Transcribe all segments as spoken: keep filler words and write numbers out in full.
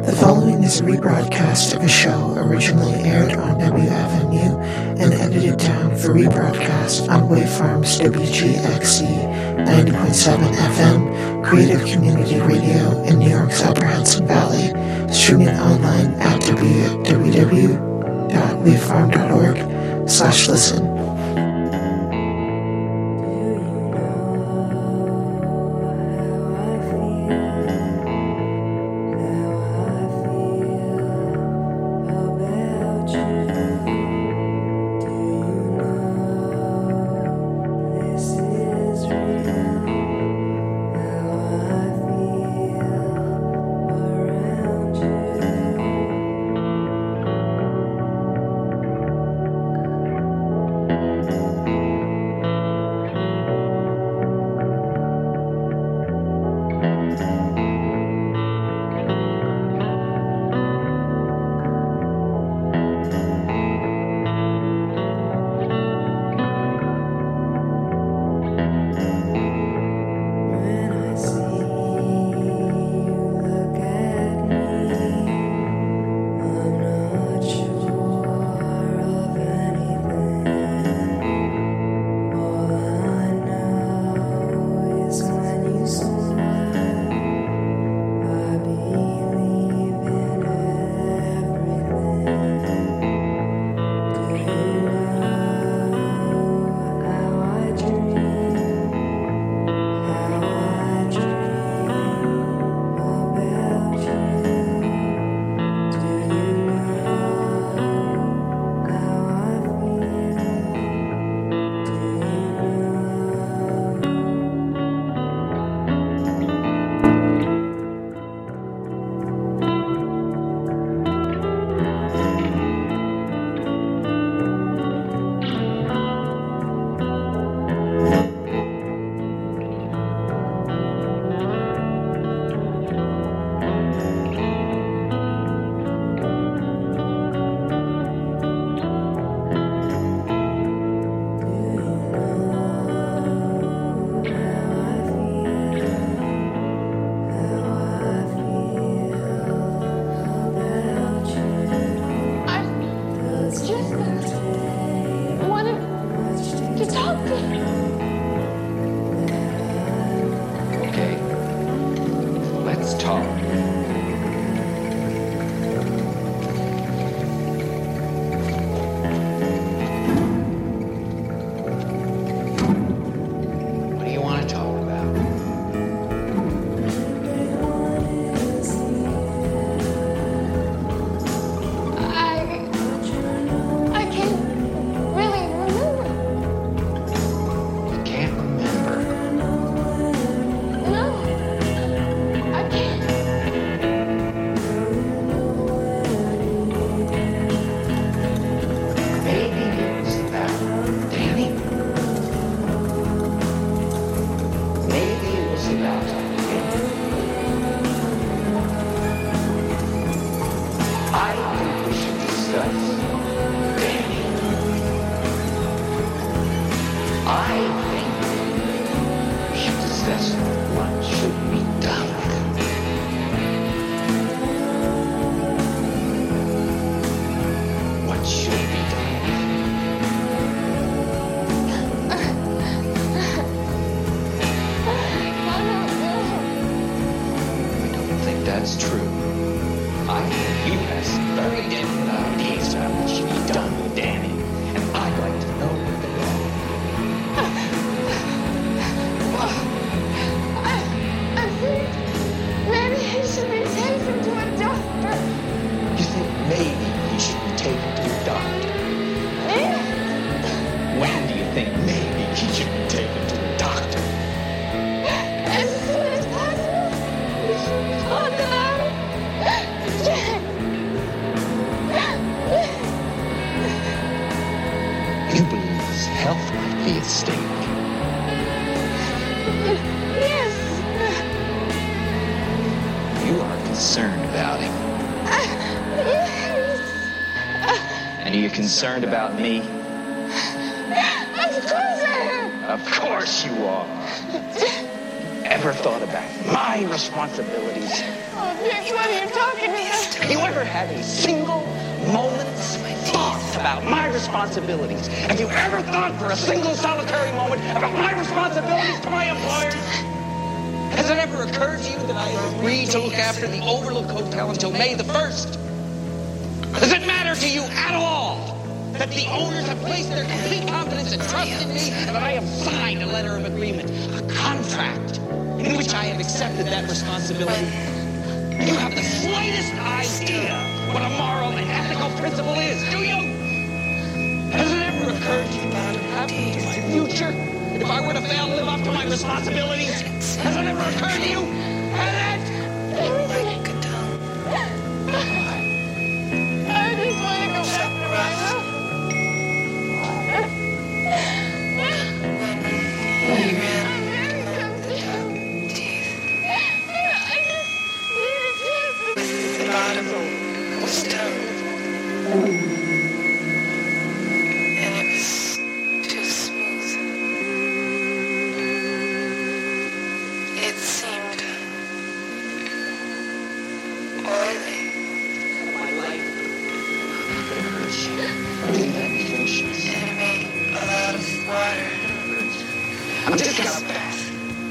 The following is a rebroadcast of a show originally aired on W F M U and edited down for rebroadcast on Waveform's W G X C ninety point seven F M, Creative Community Radio in New York's Upper Hudson Valley, streaming online at w w w dot waveform dot org slash listen. Concerned about me? Of course I am. Of course you are. Ever thought about my responsibilities? Oh, Nick, what are you talking about? You ever had a single moment's thought about my responsibilities? Have you ever thought for a single solitary moment about my responsibilities to my employers? Has it ever occurred to you that I have agreed to look after the Overlook Hotel until May the first? Does it matter to you at all that the owners have placed their complete confidence and trust in me and that I have signed a letter of agreement, a contract, in which I have accepted that responsibility? You have the slightest idea what a moral and ethical principle is, do you? Has it ever occurred to you what would happen to my future if I were to fail to live up to my responsibilities? Has it ever occurred to you? Has it? I just want to go back to my room. I'm very confused. I just need a chance. The bottom was tongue, and it was too smooth. It seemed oily. My life. Really let me finish this. And it made a lot of water. I'm just gonna bath.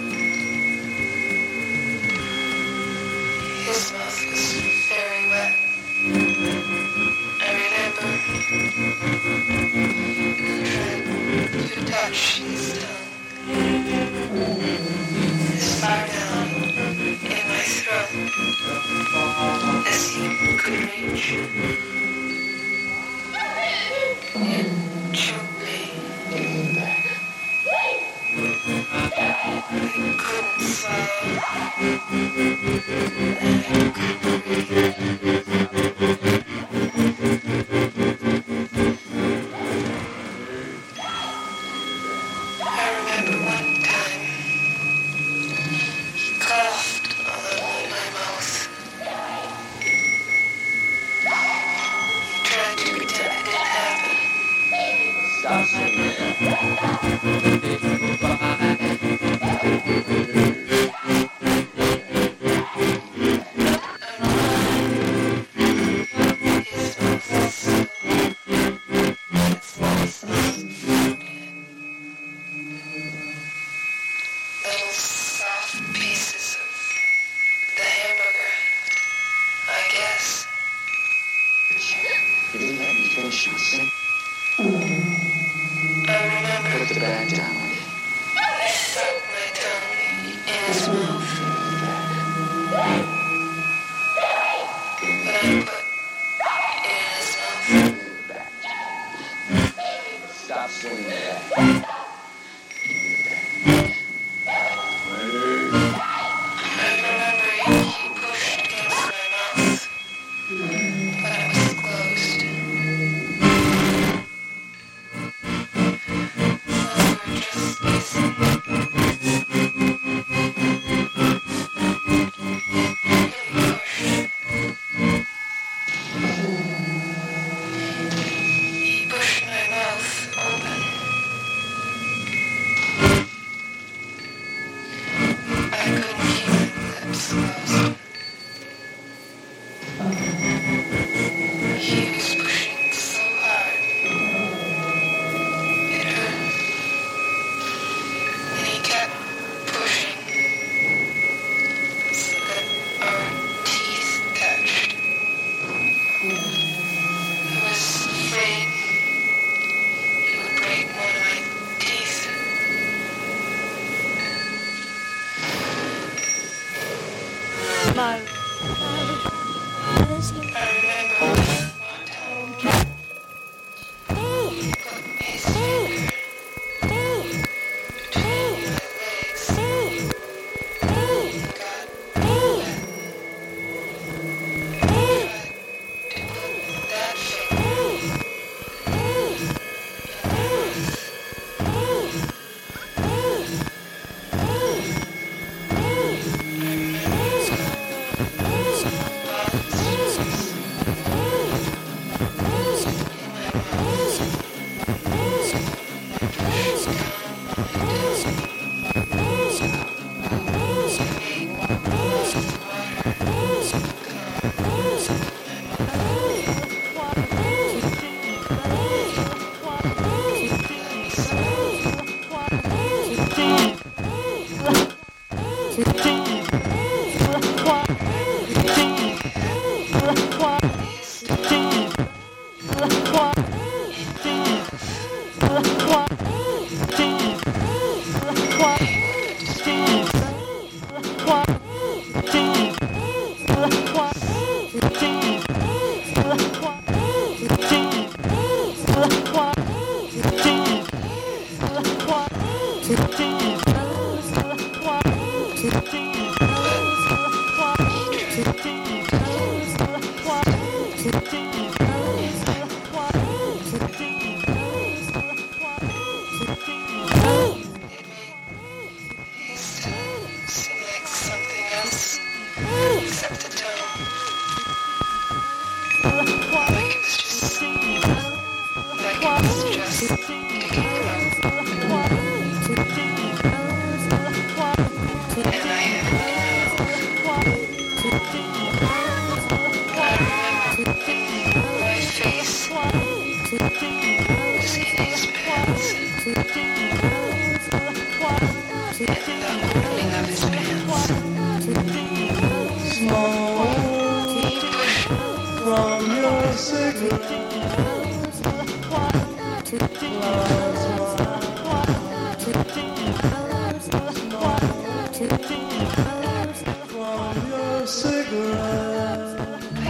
His mouth was very wet. I remember trying to touch his tongue. As far down in my throat as he could reach. It choked me. I couldn't swallow. I remember one time he coughed all over my mouth. He tried to pretend it didn't happen. Stop sitting there. Little soft pieces of the hamburger, I guess. You didn't let me finish my sentence. I remember Put the bag down. he sucked my tongue in his mouth. But I put it in his mouth. Stop swinging back. I remember he pushed against my mouth, but it was closed. We were just kissing. He pushed my mouth open. I couldn't keep my lips closed. He was pushing so hard. It hurt. And he kept pushing so that our teeth touched. I was afraid he would break one of my teeth. My I remember one time he put his finger between my legs. It got wet. I tried to put that finger in my mouth. My face was in his pants, and the opening of his pants. Smoke He pushed from your cigarette. From your cigarette.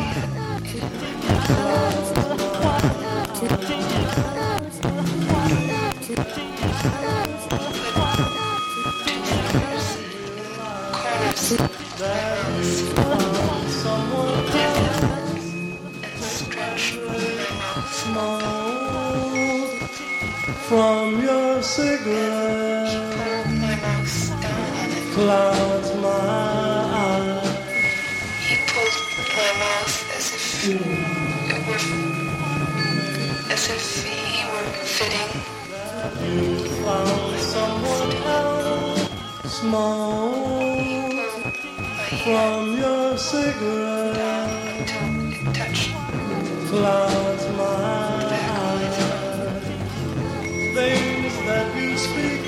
corners Found someone and stretched my mouth. smoke from your cigarette. Pulled my mouth down on it. Clouds my eyes. He pulled my mouth as if it were, as if he were fitting. You found someone else. Smoke My from your cigarette. until it touched Clouds my back on my throat. things that you speak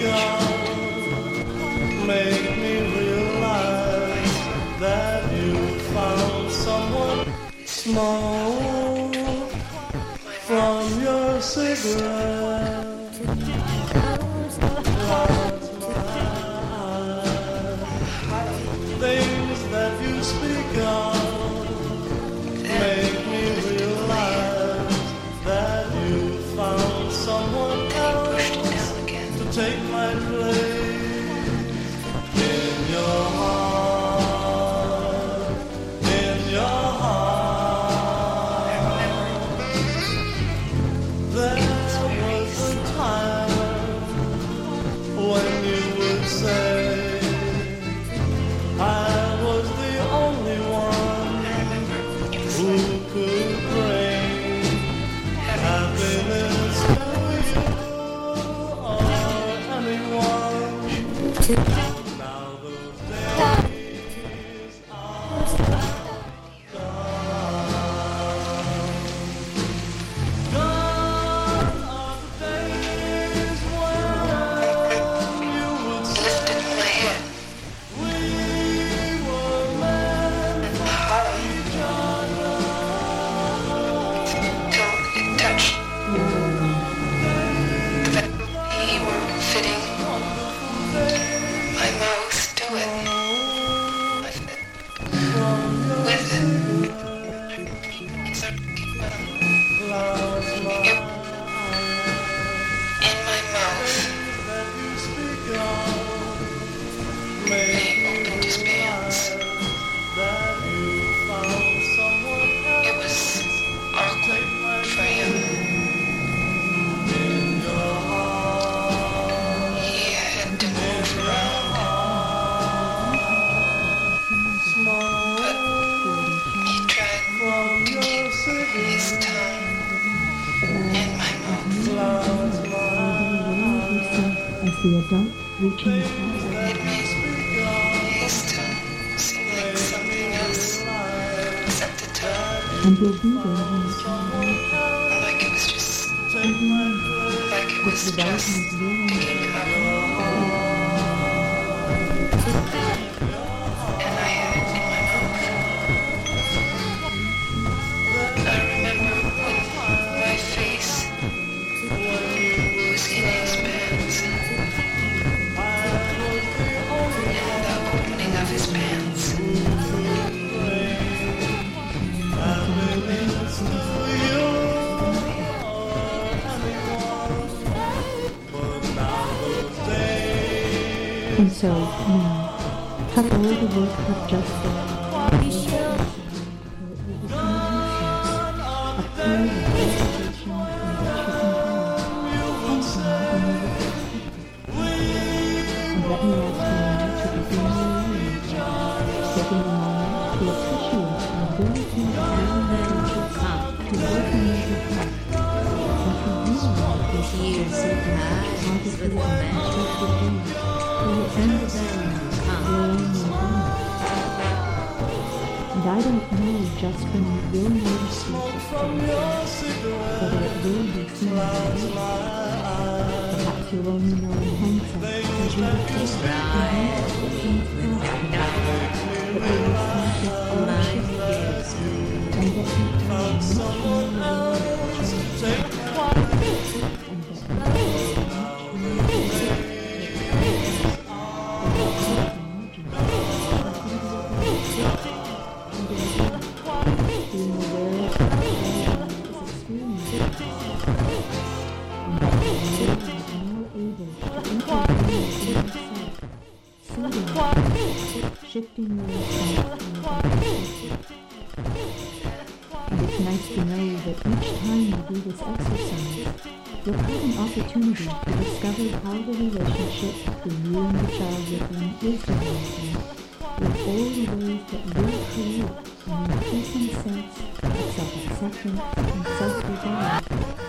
of make me realize that you found someone. Smoke from your cigarette. Clouds my things that you speak of make me realize that you found someone Pushed it else down again. to take my place in your heart, in your heart. There was a time when you would say I was the only one who could bring happiness to you or anyone. Now those days are gone. Gone are the days when you would say Lifted my head we were meant and hollow each other. till it touched. That he were fitting my mouth to it. With it. With it. It's a- It, in my mouth, he opened his pants. It was awkward for him. He had to move around, but he tried to keep his tongue in my mouth. As the adult reaching the house, It made his tongue seem like something else except the tongue. and will be there when the child wakes. Like it was just, like it was just picking up. And I had it in my mouth. I remember when my face was in his pants. And the opening of his pants. And so, now, have all the work of justice. Apply the education and that you can have, somehow the more and let me ask you now to begin your learning, taking a moment to appreciate the ability of every individual to work on your behalf, and to realize this Years of eyes with magic for your and then come. own And I don't know just when you will notice these whether it will be seen or not. Perhaps you'll only know in hindsight as you reflect on the things past you, that they will conscious consciousness and that you are much more aware of change, and that you are much more being aware of the experience, and that you are more able to intervene in yourself, soothing yourself, shifting yourself from the perspective. And it's nice to know that each time you do this exercise, you'll have an opportunity to discover how the relationship between you and the child within is developing, with all the ways that will create an increasing sense of self-acceptance and self-regard.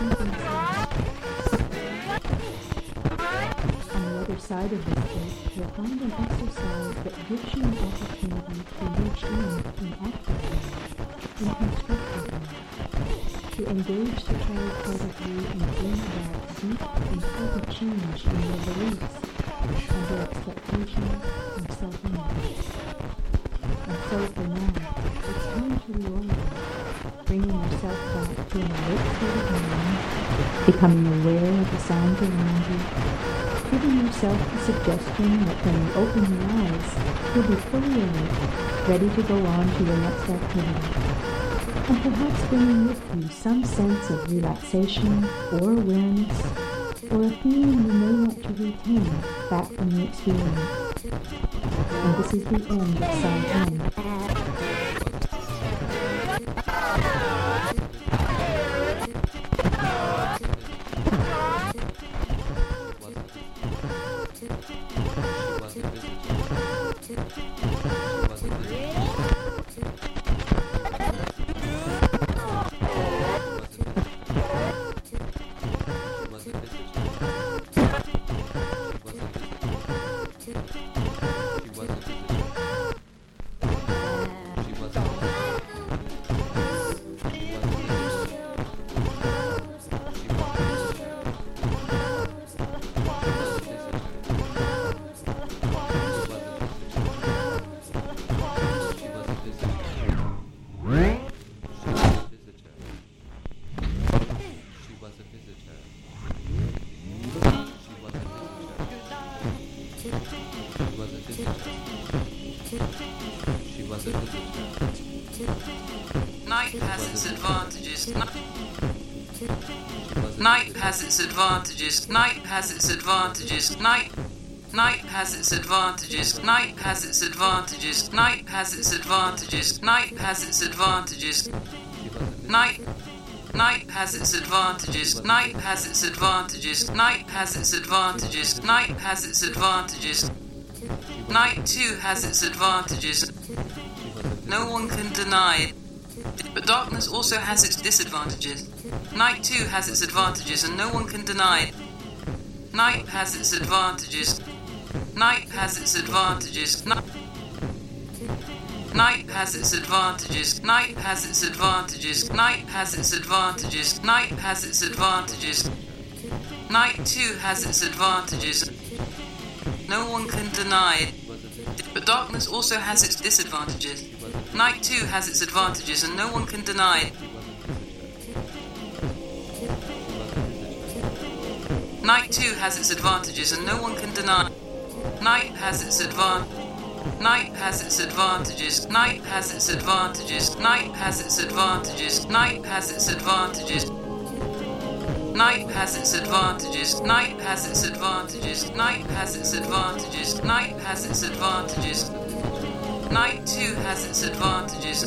On the other side of this book, you'll find an exercise that gives you an opportunity to reach in in active ways, in constructive ways, to engage the child part of you and bring about deep and healthy change in your beliefs and your expectations and self-image. And so for now, it's time to reorient, bringing yourself back to an awake state of mind, becoming aware of the sounds around you, giving yourself the suggestion that when you open your eyes, you'll be fully awake, ready to go on to your next activity. And perhaps bringing with you some sense of relaxation or awareness, or a feeling you may want to retain back from the experience. And this is the end of Side N. Night has its advantages. Night has its advantages. Night has its advantages. Night Night has its advantages. Night has its advantages. Night has its advantages. Night has its advantages. Night Night has its advantages. Night has its advantages. Night has its advantages. Night has its advantages. Night too has its advantages. No one can deny it. But darkness also has its disadvantages. Night too has its advantages, and no one can deny it. Night has its advantages. Night has its advantages. Night Night has its advantages. Night has its advantages. Night has its advantages. Night has its advantages. Night too has its advantages. No one can deny it. But darkness also has its disadvantages. Night too has its advantages, and no one can deny it. Night too has its advantages, and no one can deny it. Night has its advantages. Night has its advantages. Night has its advantages. Night has its advantages. Night has its advantages. Night has its advantages. Night has its advantages. Night has its advantages. Night has its advantages. Night too has its advantages.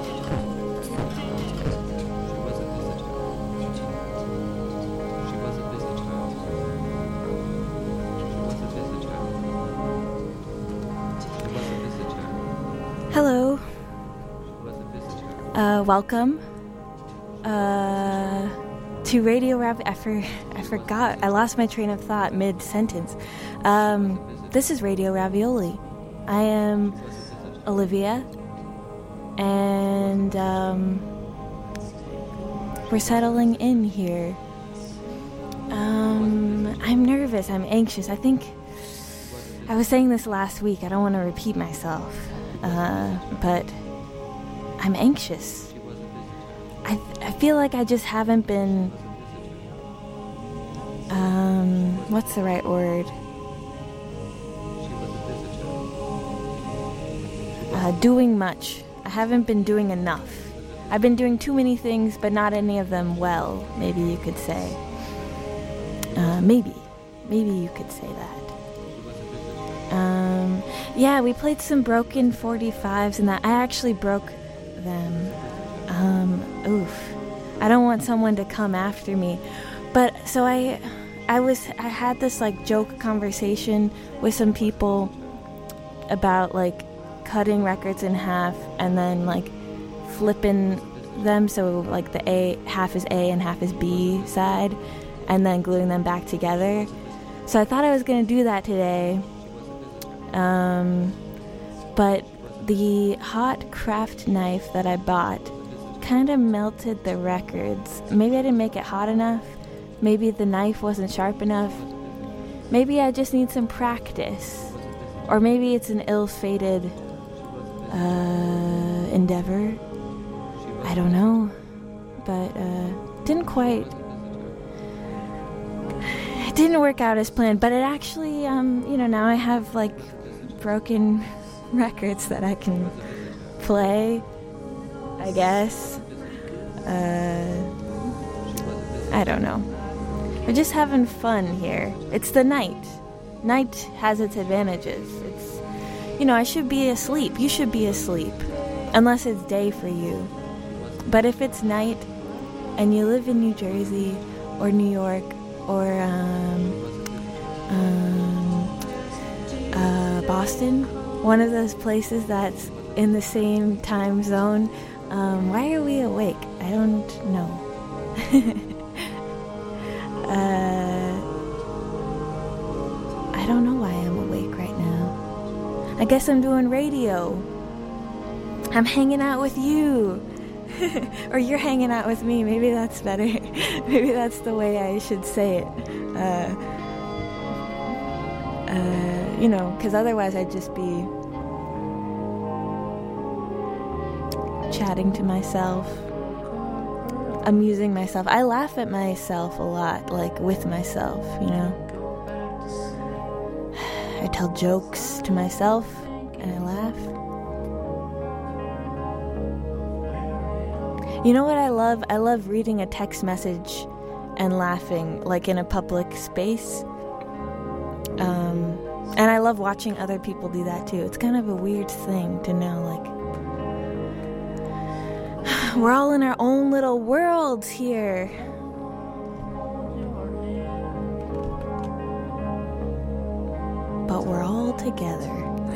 Hello. Uh, welcome. Uh, to Radio Ravioli. I, for, I forgot. I lost my train of thought mid-sentence. Um, this is Radio Ravioli. I am Olivia, and um, we're settling in here. Um, I'm nervous. I'm anxious. I think I was saying this last week. I don't want to repeat myself, uh, but I'm anxious. I I feel like I just haven't been. Um, what's the right word? Uh, doing much. I haven't been doing enough. I've been doing too many things, but not any of them well, maybe you could say. Uh, maybe. Maybe you could say that. Um, yeah, we played some broken forty-fives, and that I actually broke them. Um, oof. I don't want someone to come after me. But, so I, I was, I had this, like, joke conversation with some people about, like, cutting records in half and then, like, flipping them so, like, the A, half is A and half is B side, and then gluing them back together. So I thought I was going to do that today. Um, but the hot craft knife that I bought kind of melted the records. Maybe I didn't make it hot enough. Maybe the knife wasn't sharp enough. Maybe I just need some practice. Or maybe it's an ill-fated uh, endeavor. I don't know. But uh, didn't quite... It didn't work out as planned. But it actually, um, you know, now I have, like, broken records that I can play, I guess. Uh, I don't know. We're just having fun here. It's the night. Night has its advantages. It's, you know, I should be asleep. You should be asleep. Unless it's day for you. But if it's night and you live in New Jersey or New York or um, um, uh, Boston, one of those places that's in the same time zone, um, why are we awake? I don't know. Uh, I don't know why I'm awake right now. I guess I'm doing radio. I'm hanging out with you. Or you're hanging out with me. Maybe that's better. Maybe that's the way I should say it. Uh, uh, you know, because otherwise I'd just be chatting to myself. Amusing myself. I laugh at myself a lot, like with myself, you know. I tell jokes to myself and I laugh. You know what I love? I love reading a text message and laughing, like in a public space. Um, and I love watching other people do that too. It's kind of a weird thing to know, like, we're all in our own little worlds here. But we're all together.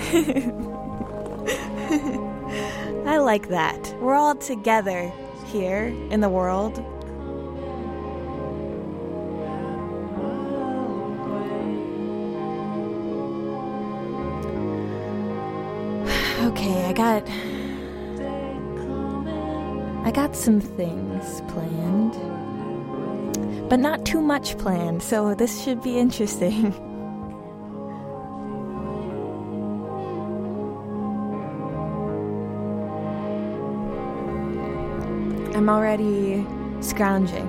I like that. We're all together here in the world. Okay, I got... I got some things planned, but not too much planned, so this should be interesting. I'm already scrounging.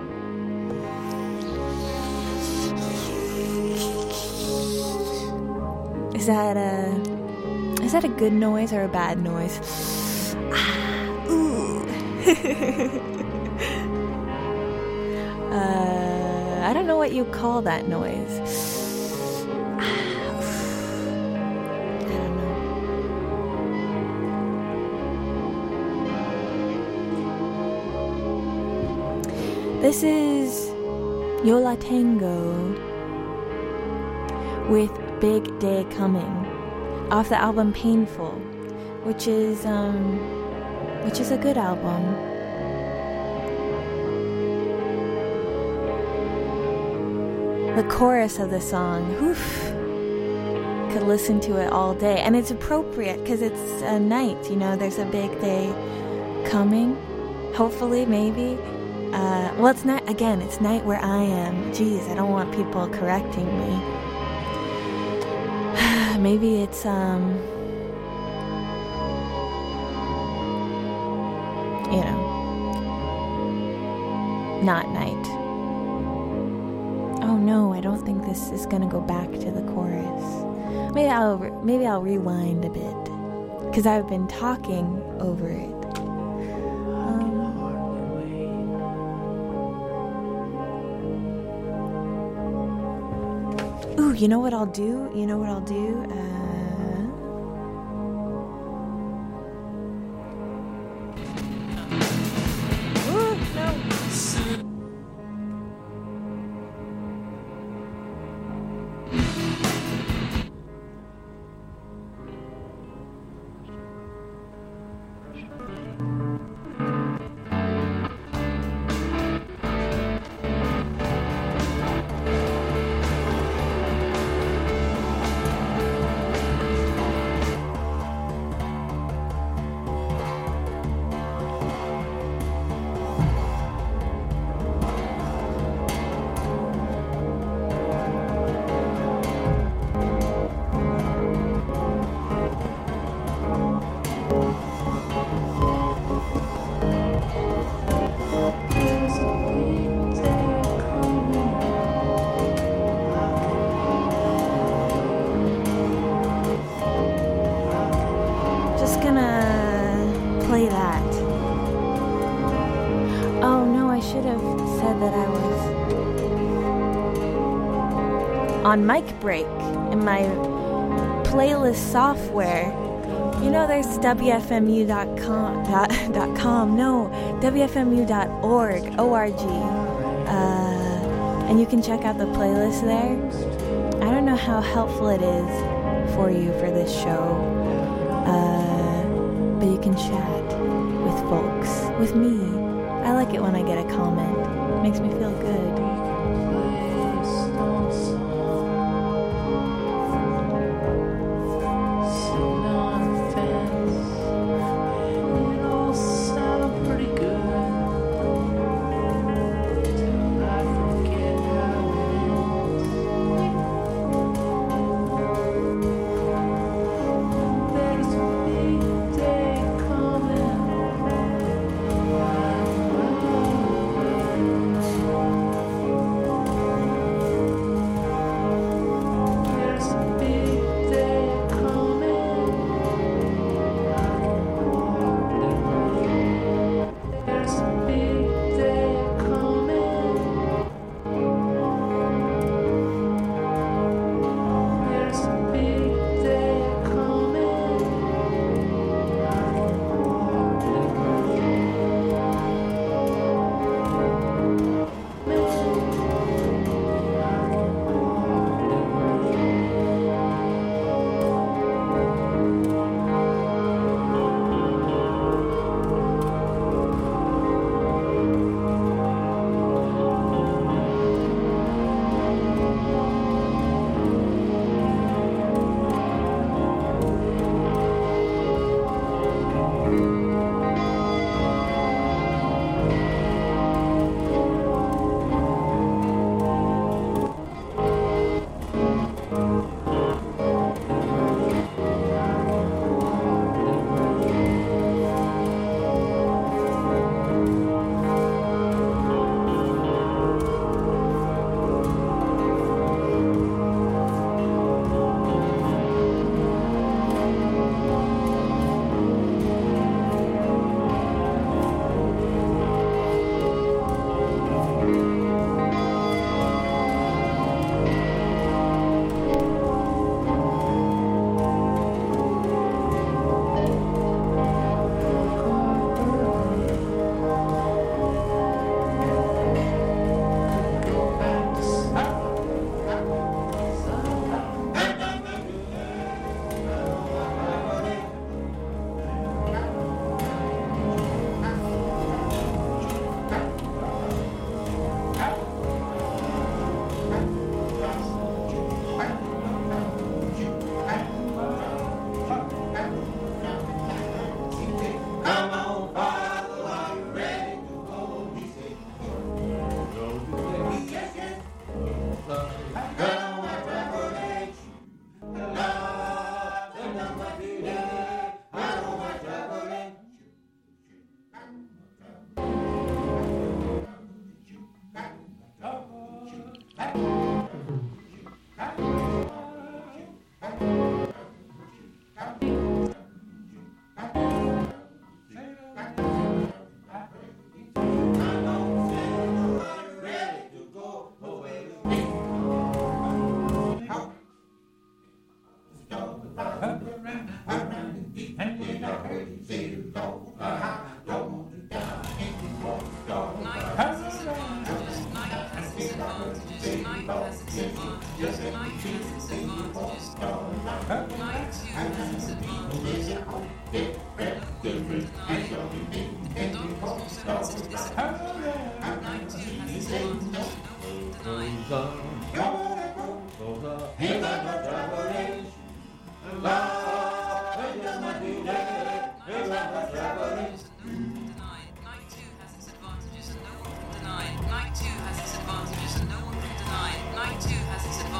Is that a is that a good noise or a bad noise? uh, I don't know what you call that noise. I don't know. This is Yo La Tengo with Big Day Coming off the album Painful, which is um which is a good album. The chorus of the song, oof, could listen to it all day. And it's appropriate because it's a night, you know, there's a big day coming. Hopefully, maybe. Uh, well, it's not, again, it's night where I am. Geez, I don't want people correcting me. Maybe it's, um, you know, not night. Oh no, I don't think this is gonna go back to the chorus. Maybe I'll, re- maybe I'll rewind a bit, because I've been talking over it. Ooh, you know what I'll do? You know what I'll do? Uh... Ooh, no. On mic break in my playlist software. You know, there's W F M U dot com, dot, dot com, no, W F M U dot org, O R G, uh, and you can check out the playlist there. I don't know how helpful it is for you for this show, uh, but you can chat with folks, with me. I like it when I get a comment. It makes me feel good.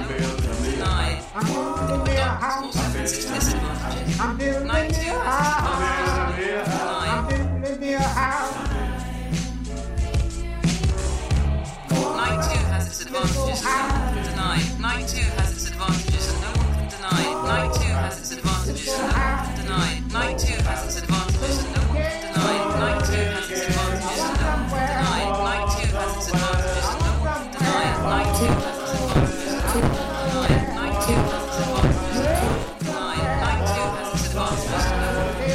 denied. Darkness also has its disadvantages. Night two has its advantages. Denied. Night two has its advantages and no one can deny. Night two has its advantages and no one can deny. Night two has its advantages and no one can deny. Night two has its advantages and no one can deny. Night two has its advantages and no one can deny. Night two has its advantages and no one can deny. Night two has its advantages and no one can deny. Night two has its advantages and no one can deny. Night two has its advantages and no one can deny.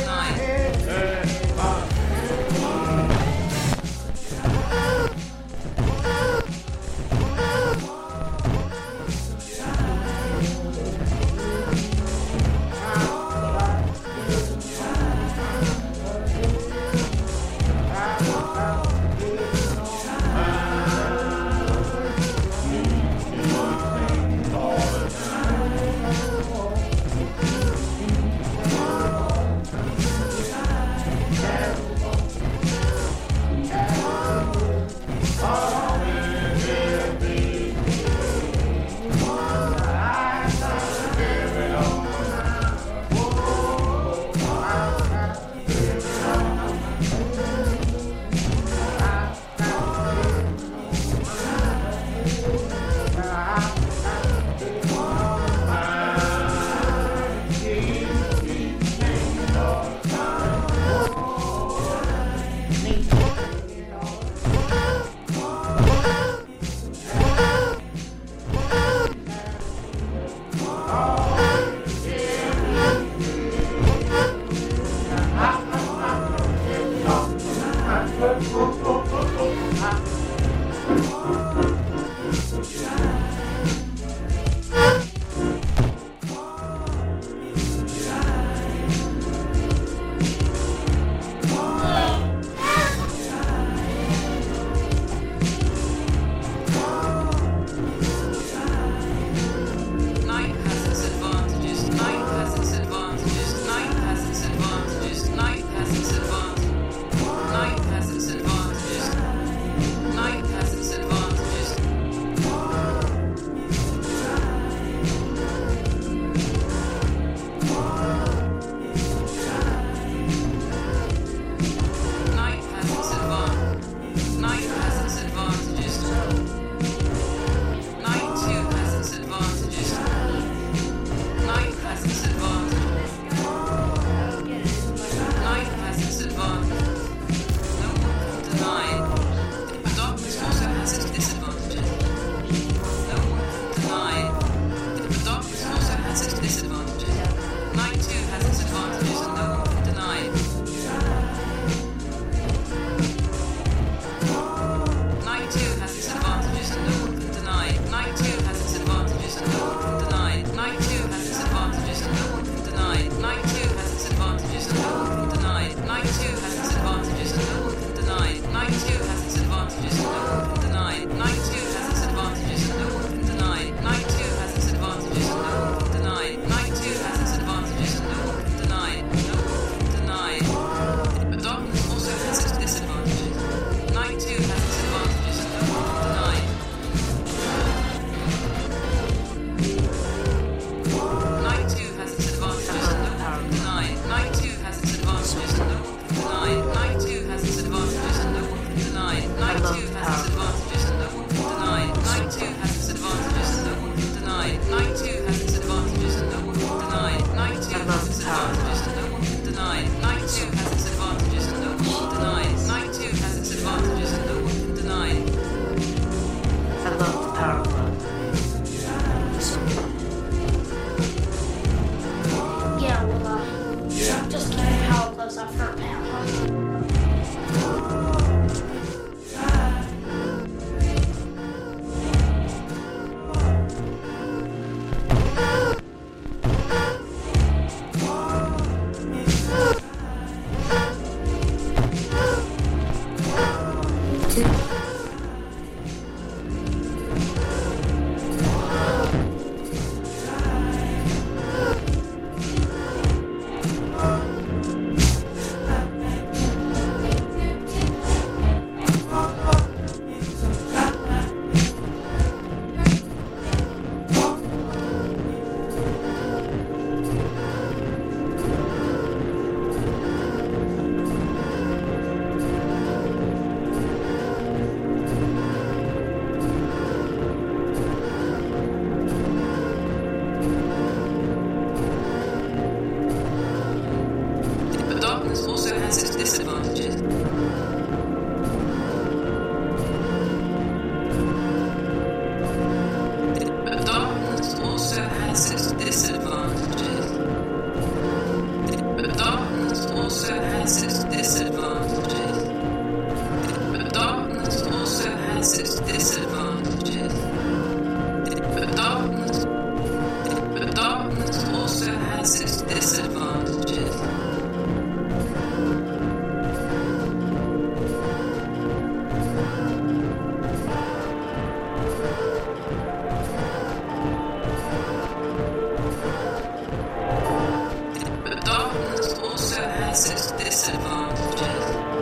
has its disadvantages. But darkness also has its disadvantages.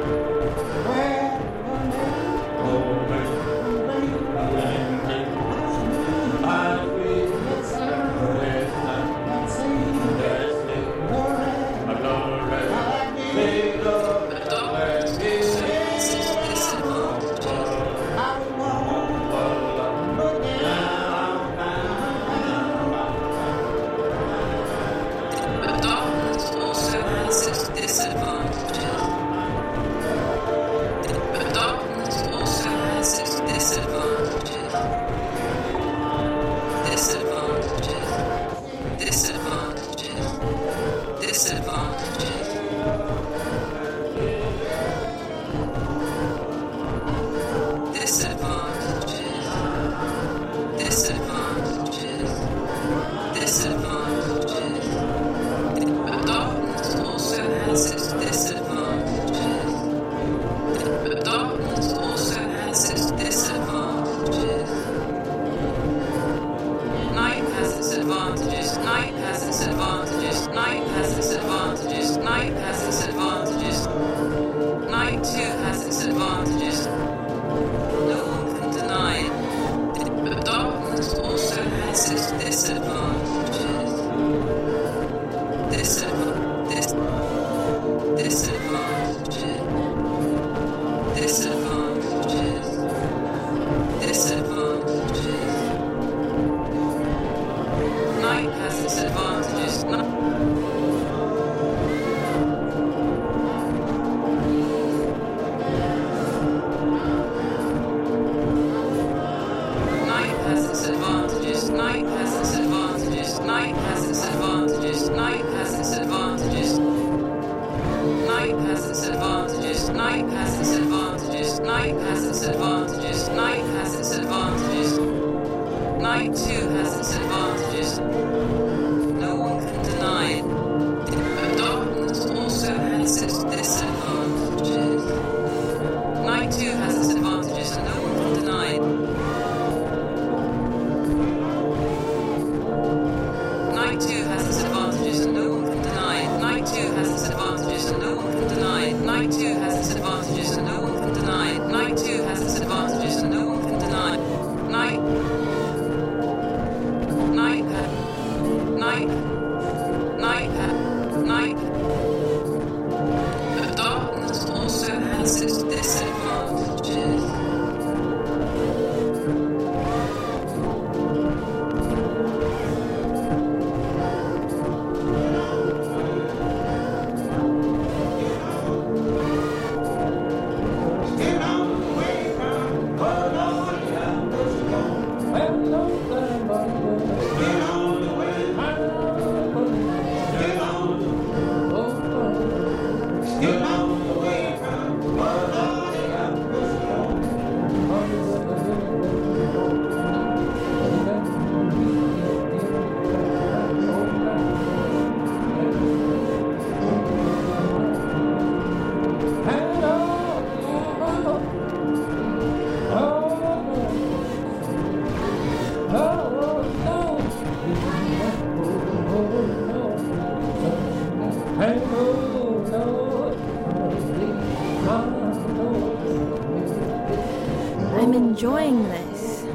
I'm enjoying this.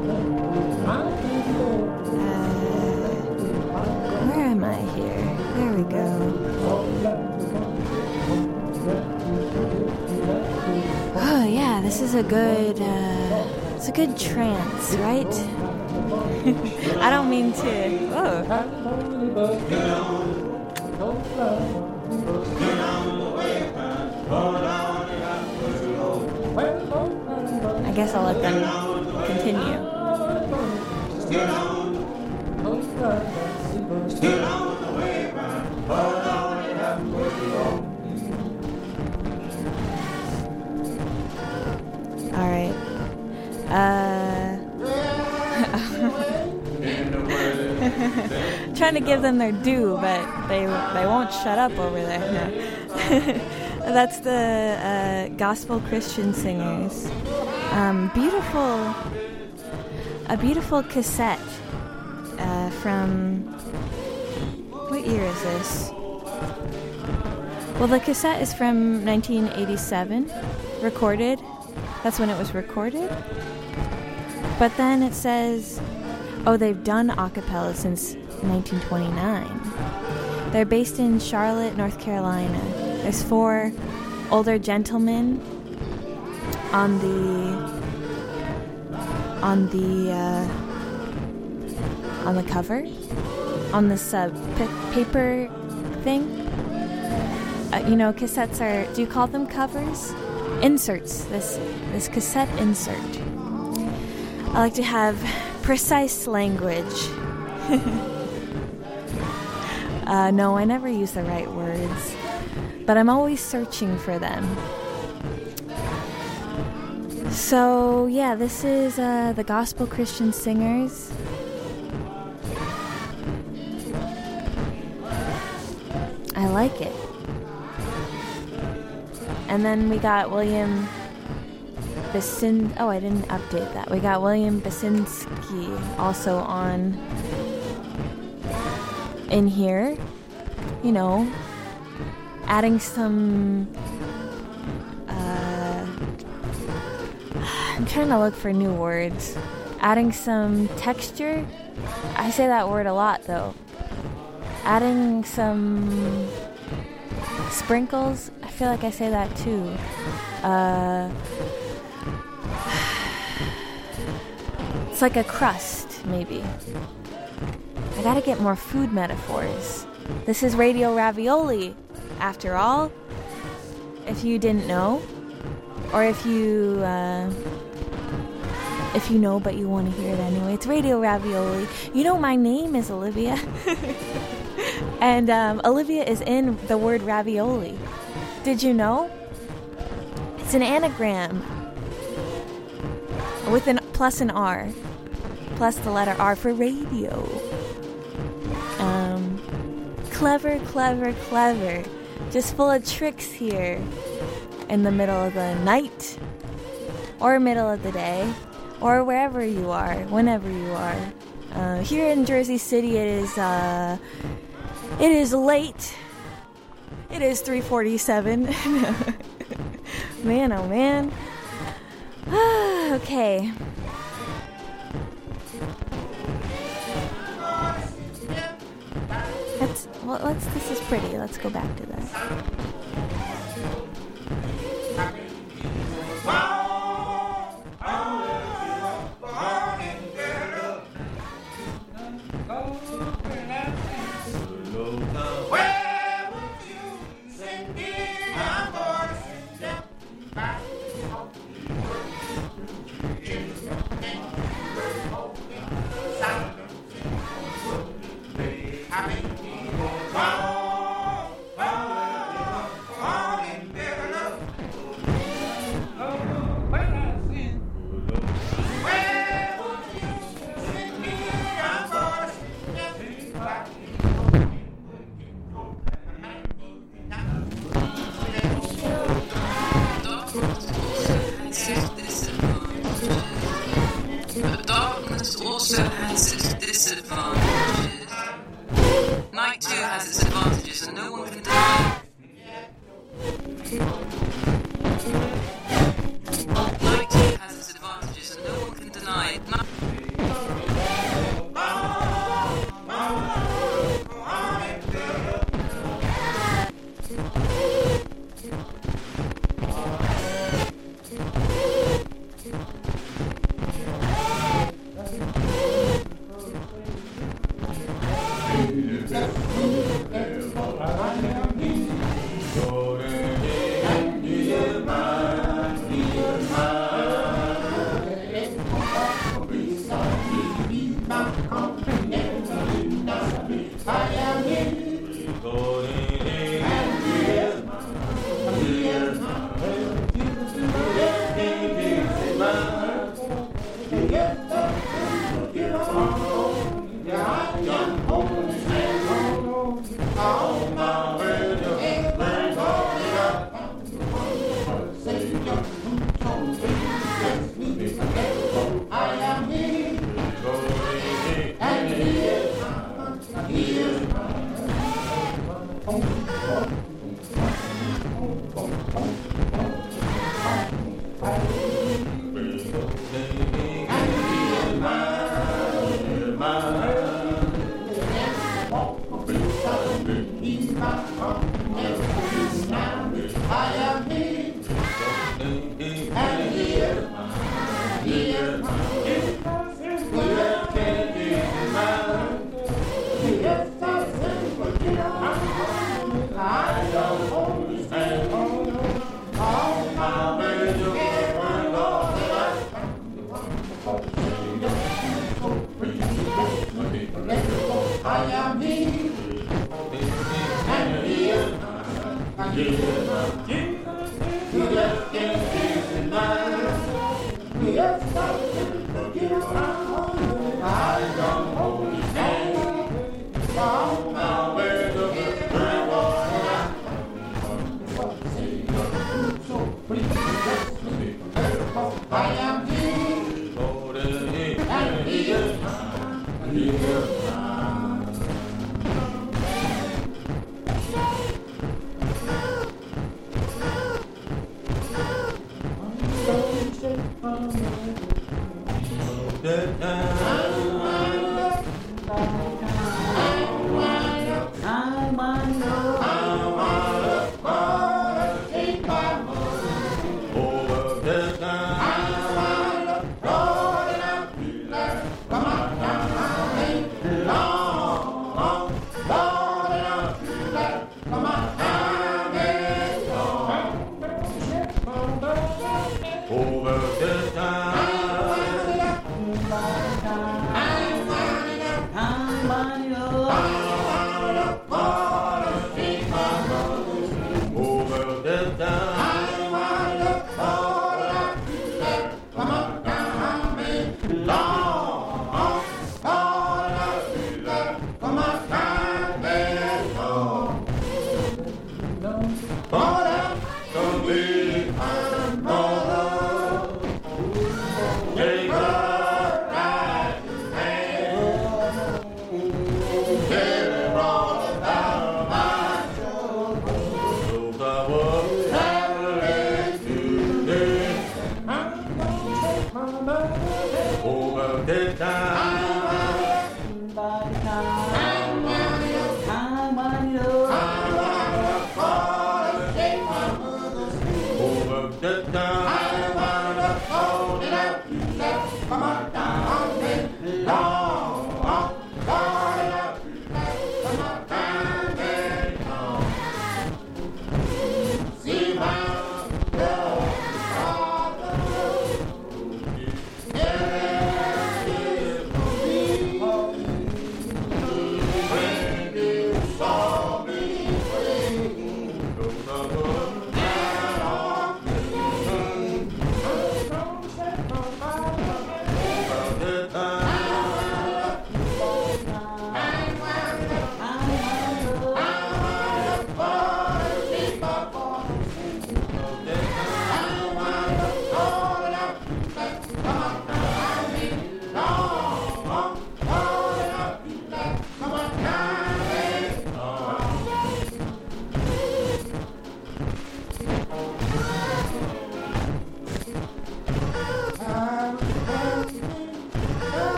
Uh, where am I here? There we go. Oh yeah, this is a good, uh, it's a good trance, right? I don't mean to. Oh. I guess I'll let them continue. All right. Uh, trying to give them their due, but they they won't shut up over there. No. That's the uh, Gospel Christian Singers. Um, beautiful, a beautiful cassette uh, from, what year is this? Well, the cassette is from nineteen eighty-seven, recorded. That's when it was recorded. But then it says, oh, they've done a cappella since nineteen twenty-nine. They're based in Charlotte, North Carolina. There's four older gentlemen on the on the uh, on the cover, on this uh, p- paper thing. Uh, you know, cassettes are. Do you call them covers? Inserts. This this cassette insert. I like to have precise language. uh, no, I never use the right words, but I'm always searching for them. So, yeah, this is uh, the Gospel Christian Singers. I like it. And then we got William Basin. Oh, I didn't update that. We got William Basinski also on in here. You know, adding some. Uh, I'm trying to look for new words. Adding some texture. I say that word a lot, though. Adding some sprinkles. I feel like I say that too. Uh, it's like a crust, maybe. I gotta get more food metaphors. This is Radio Ravioli, after all. If you didn't know, or if you uh, if you know but you want to hear it anyway, it's Radio Ravioli. You know, my name is Olivia, and um, Olivia is in the word ravioli. Did you know? It's an anagram with an plus an R, plus the letter R for radio. Um, clever, clever, clever. Just full of tricks here in the middle of the night, or middle of the day, or wherever you are, whenever you are. Uh, here in Jersey City, it is uh, it is late. It is three forty-seven. Man, oh man. Okay. Let's, well, let's, this is pretty. Let's go back to that. Also has its disadvantages. Night too has its advantages, and no one can deny it. Night too has its advantages, and no one can deny it. Night- I Over the time, by the time.